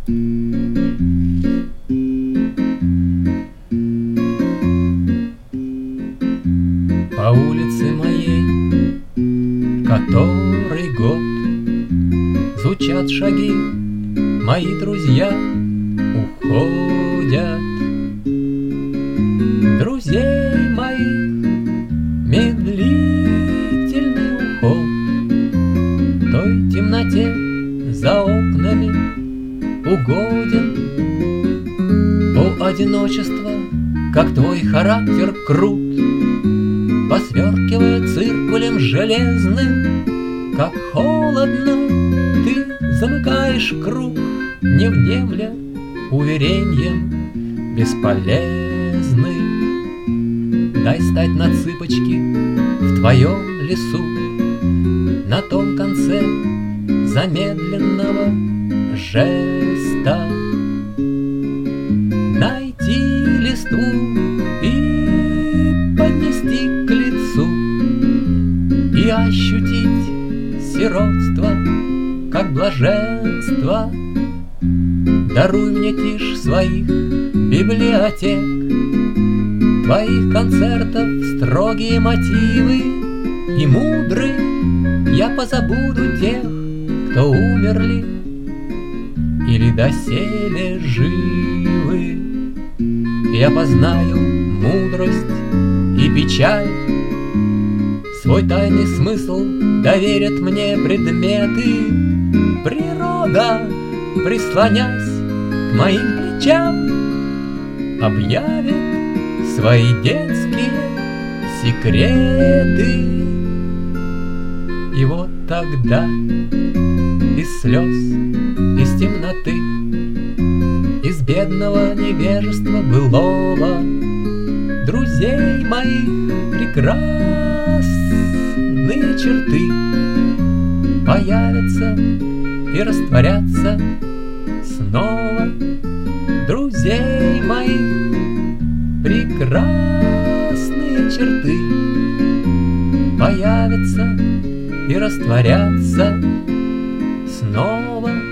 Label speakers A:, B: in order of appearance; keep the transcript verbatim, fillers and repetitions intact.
A: По улице моей который год звучат шаги, мои друзья уходят. Друзей моих медлительный уход той темноте за окнами угоден. О, одиночество, как твой характер крут, посверкивая циркулем железным, как холодно ты замыкаешь круг, не внемля увереньем бесполезным. Дай стать на цыпочки в твоем лесу, на том конце замедленного жеста. Найти листву и поднести к лицу и ощутить сиротство, как блаженство. Даруй мне тишь своих библиотек, твоих концертов строгие мотивы, и мудрый я позабуду тех, кто умерли или доселе живы. Я познаю мудрость и печаль, свой тайный смысл доверят мне предметы. Природа, прислонясь к моим плечам, объявит свои детские секреты. И вот тогда из слез, из темноты, из бедного невежества былого, друзей моих прекрасные черты появятся и растворятся снова. Друзей моих прекрасные черты появятся и растворятся снова.